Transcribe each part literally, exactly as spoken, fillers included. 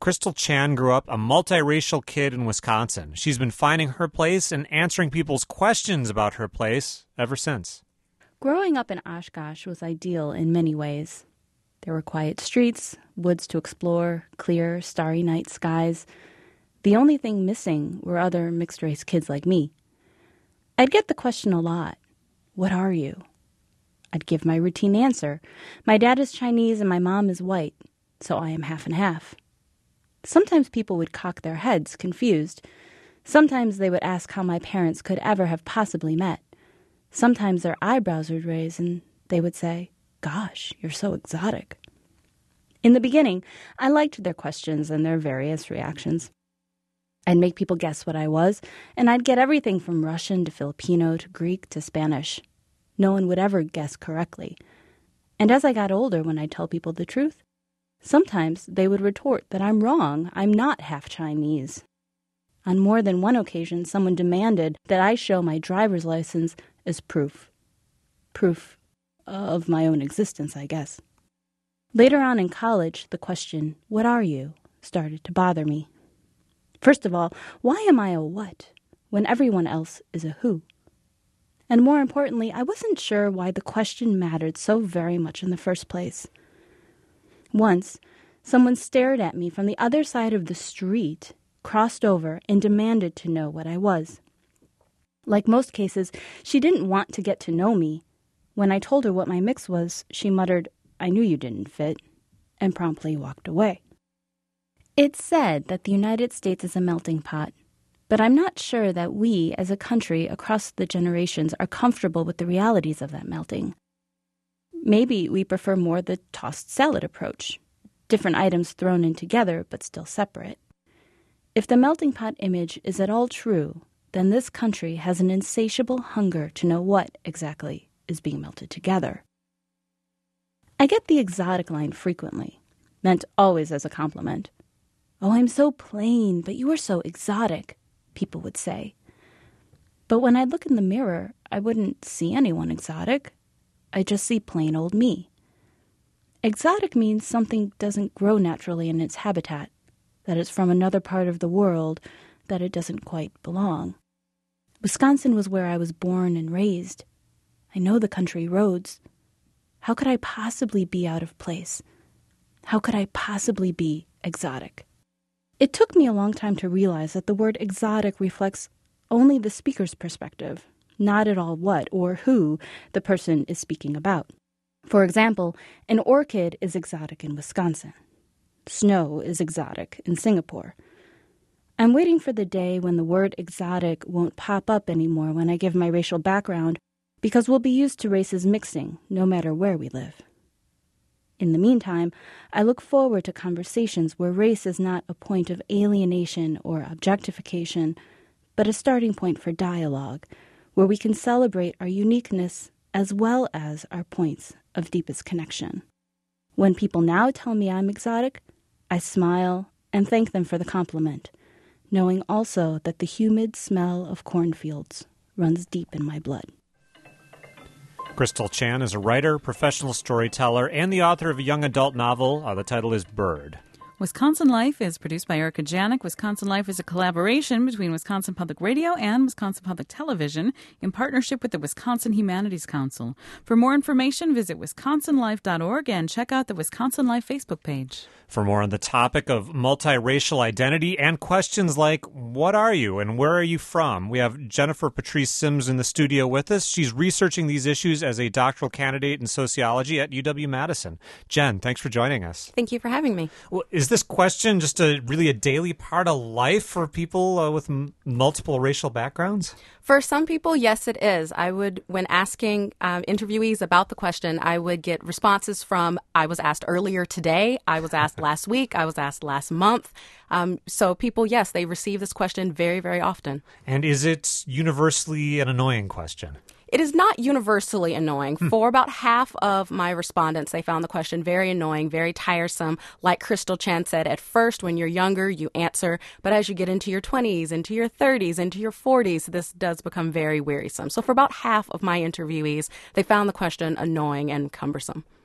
Crystal Chan grew up a multiracial kid in Wisconsin. She's been finding her place and answering people's questions about her place ever since. Growing up in Oshkosh was ideal in many ways. There were quiet streets, woods to explore, clear, starry night skies. The only thing missing were other mixed-race kids like me. I'd get the question a lot, "What are you?" I'd give my routine answer. My dad is Chinese and my mom is white, so I am half and half. Sometimes people would cock their heads, confused. Sometimes they would ask how my parents could ever have possibly met. Sometimes their eyebrows would raise and they would say, "Gosh, you're so exotic." In the beginning, I liked their questions and their various reactions. I'd make people guess what I was, and I'd get everything from Russian to Filipino to Greek to Spanish. No one would ever guess correctly. And as I got older, when I'd tell people the truth, sometimes they would retort that I'm wrong, I'm not half Chinese. On more than one occasion, someone demanded that I show my driver's license as proof. Proof of my own existence, I guess. Later on in college, the question, "What are you?" started to bother me. First of all, why am I a what when everyone else is a who? And more importantly, I wasn't sure why the question mattered so very much in the first place. Once, someone stared at me from the other side of the street, crossed over, and demanded to know what I was. Like most cases, she didn't want to get to know me. When I told her what my mix was, she muttered, "I knew you didn't fit," and promptly walked away. It's said that the United States is a melting pot, but I'm not sure that we, as a country across the generations, are comfortable with the realities of that melting. Maybe we prefer more the tossed salad approach, different items thrown in together but still separate. If the melting pot image is at all true, then this country has an insatiable hunger to know what exactly is being melted together. I get the exotic line frequently, meant always as a compliment. "Oh, I'm so plain, but you are so exotic," people would say. But when I'd look in the mirror, I wouldn't see anyone exotic. I'd just see plain old me. Exotic means something doesn't grow naturally in its habitat, that it's from another part of the world, that it doesn't quite belong. Wisconsin was where I was born and raised. I know the country roads. How could I possibly be out of place? How could I possibly be exotic? It took me a long time to realize that the word exotic reflects only the speaker's perspective, not at all what or who the person is speaking about. For example, an orchid is exotic in Wisconsin. Snow is exotic in Singapore. I'm waiting for the day when the word exotic won't pop up anymore when I give my racial background, because we'll be used to races mixing no matter where we live. In the meantime, I look forward to conversations where race is not a point of alienation or objectification, but a starting point for dialogue, where we can celebrate our uniqueness as well as our points of deepest connection. When people now tell me I'm exotic, I smile and thank them for the compliment, knowing also that the humid smell of cornfields runs deep in my blood. Crystal Chan is a writer, professional storyteller, and the author of a young adult novel. Uh, the title is Bird. Wisconsin Life is produced by Erica Janik. Wisconsin Life is a collaboration between Wisconsin Public Radio and Wisconsin Public Television in partnership with the Wisconsin Humanities Council. For more information, visit wisconsin life dot org and check out the Wisconsin Life Facebook page. For more on the topic of multiracial identity and questions like, what are you and where are you from? We have Jennifer Patrice Sims in the studio with us. She's researching these issues as a doctoral candidate in sociology at U W-Madison. Jen, thanks for joining us. Thank you for having me. Well, is this question just a really a daily part of life for people uh, with m- multiple racial backgrounds? For some people, yes, it is. I would, when asking um, interviewees about the question, I would get responses from, I was asked earlier today, I was asked last week, I was asked last month. Um, so people, yes, they receive this question very, very often. And is it universally an annoying question? It is not universally annoying. Hmm. For about half of my respondents, they found the question very annoying, very tiresome. Like Crystal Chan said, at first, when you're younger, you answer. But as you get into your twenties, into your thirties, into your forties, this does become very wearisome. So for about half of my interviewees, they found the question annoying and cumbersome.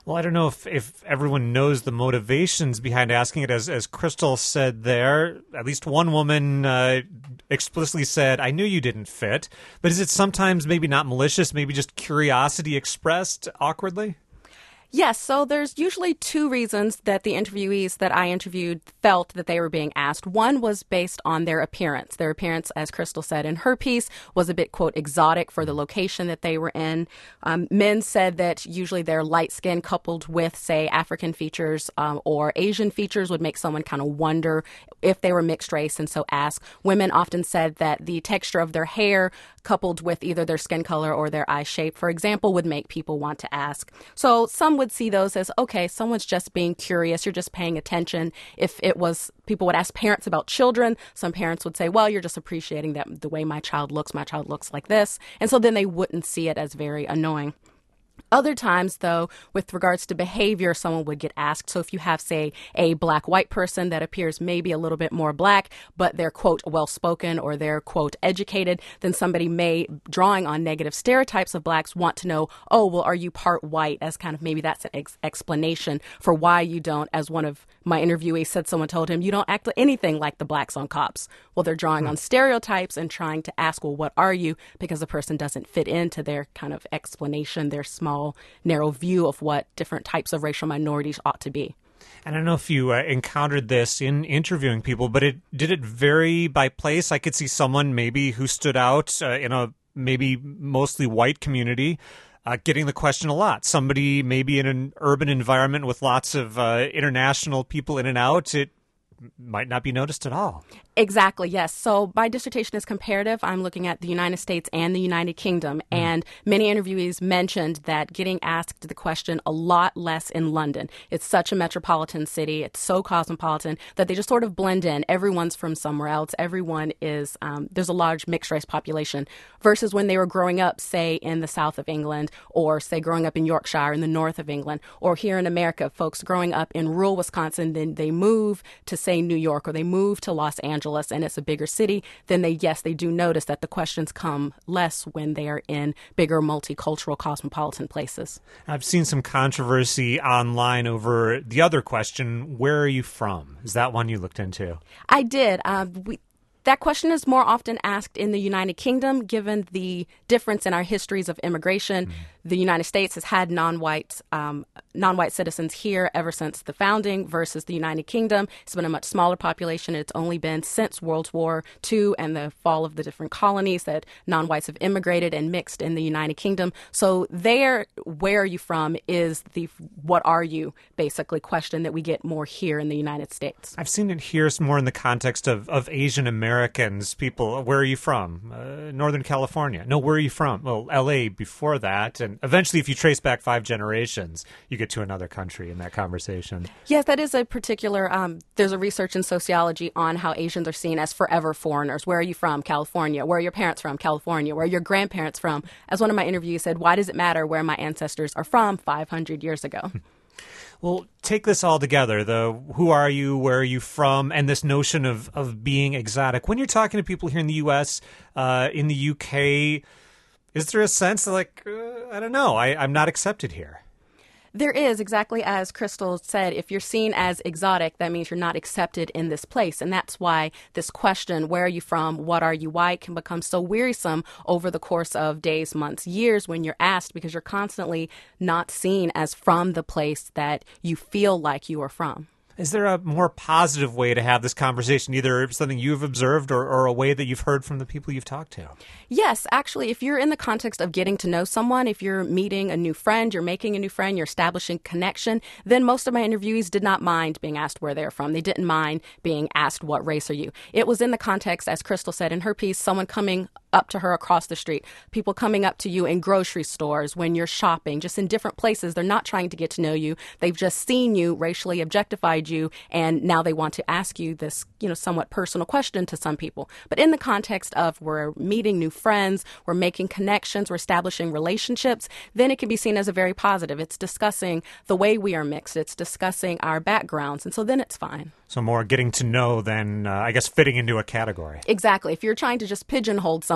Well, I don't know if, if everyone knows the motivations behind asking it. As as Crystal said there, at least one woman uh, explicitly said, I knew you didn't fit. But is it sometimes maybe not malicious, maybe just curiosity expressed awkwardly? Yes, so there's usually two reasons that the interviewees that I interviewed felt that they were being asked. One was based on their appearance. Their appearance, as Crystal said in her piece, was a bit, quote, exotic for the location that they were in. Um, men said that usually their light skin coupled with, say, African features um, or Asian features would make someone kind of wonder if they were mixed race and so ask. Women often said that the texture of their hair coupled with either their skin color or their eye shape, for example, would make people want to ask. So some would see those as, okay, someone's just being curious, you're just paying attention. If it was, people would ask parents about children, some parents would say, well, you're just appreciating that the way my child looks, my child looks like this. And so then they wouldn't see it as very annoying. Other times, though, with regards to behavior, someone would get asked. So if you have, say, a black-white person that appears maybe a little bit more black, but they're, quote, well-spoken or they're, quote, educated, then somebody may, drawing on negative stereotypes of blacks, want to know, oh, well, are you part white? As kind of maybe that's an ex- explanation for why you don't, as one of my interviewees said, someone told him, you don't act anything like the blacks on Cops. Well, they're drawing hmm. on stereotypes and trying to ask, well, what are you? Because the person doesn't fit into their kind of explanation, their small narrow view of what different types of racial minorities ought to be. And I don't know if you uh, encountered this in interviewing people, but it did it vary by place? I could see someone maybe who stood out uh, in a maybe mostly white community uh, getting the question a lot. Somebody maybe in an urban environment with lots of uh, international people in and out, it might not be noticed at all. Exactly, yes. So my dissertation is comparative. I'm looking at the United States and the United Kingdom. Mm. And many interviewees mentioned that getting asked the question a lot less in London. It's such a metropolitan city. It's so cosmopolitan that they just sort of blend in. Everyone's from somewhere else. Everyone is, um, there's a large mixed race population. Versus when they were growing up, say, in the south of England, or say growing up in Yorkshire in the north of England, or here in America, folks growing up in rural Wisconsin, then they move to, say, New York, or they move to Los Angeles, and it's a bigger city, then they, yes, they do notice that the questions come less when they are in bigger multicultural cosmopolitan places. I've seen some controversy online over the other question, where are you from? Is that one you looked into? I did. Uh, we That question is more often asked in the United Kingdom, given the difference in our histories of immigration. Mm. The United States has had non-white um, non-white citizens here ever since the founding, versus the United Kingdom. It's been a much smaller population. It's only been since World War Two and the fall of the different colonies that non-whites have immigrated and mixed in the United Kingdom. So there, where are you from, is the what are you, basically, question that we get more here in the United States. I've seen it here more in the context of, of Asian Americans. People, where are you from? Uh, Northern California. No, where are you from? Well, L A before that. And eventually, if you trace back five generations, you get to another country in that conversation. Yes, that is a particular, um, there's a research in sociology on how Asians are seen as forever foreigners. Where are you from? California. Where are your parents from? California. Where are your grandparents from? As one of my interviews said, why does it matter where my ancestors are from five hundred years ago? Well, take this all together, though. Who are you? Where are you from? And this notion of, of being exotic. When you're talking to people here in the U S, uh, in the U K, is there a sense of like, uh, I don't know, I, I'm not accepted here? There is, exactly as Crystal said. If you're seen as exotic, that means you're not accepted in this place. And that's why this question, where are you from, what are you white, can become so wearisome over the course of days, months, years when you're asked, because you're constantly not seen as from the place that you feel like you are from. Is there a more positive way to have this conversation, either something you've observed or, or a way that you've heard from the people you've talked to? Yes, actually, if you're in the context of getting to know someone, if you're meeting a new friend, you're making a new friend, you're establishing connection, then most of my interviewees did not mind being asked where they're from. They didn't mind being asked, what race are you? It was in the context, as Crystal said in her piece, someone coming up to her across the street, people coming up to you in grocery stores, when you're shopping, just in different places. They're not trying to get to know you. They've just seen you, racially objectified you, and now they want to ask you this, you know, somewhat personal question to some people. But in the context of we're meeting new friends, we're making connections, we're establishing relationships, then it can be seen as a very positive. It's discussing the way we are mixed. It's discussing our backgrounds. And so then it's fine. So more getting to know than, uh, I guess, fitting into a category. Exactly. If you're trying to just pigeonhole someone,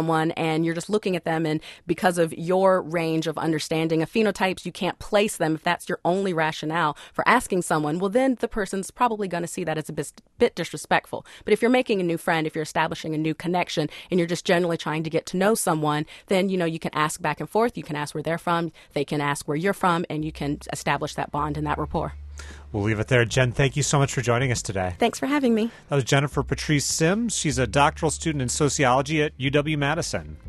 someone and you're just looking at them, and because of your range of understanding of phenotypes, you can't place them, if that's your only rationale for asking someone, well, then the person's probably going to see that as a bit, bit disrespectful. But if you're making a new friend, if you're establishing a new connection, and you're just generally trying to get to know someone, then, you know, you can ask back and forth. You can ask where they're from. They can ask where you're from, and you can establish that bond and that rapport. We'll leave it there. Jen, thank you so much for joining us today. Thanks for having me. That was Jennifer Patrice Sims. She's a doctoral student in sociology at U W Madison.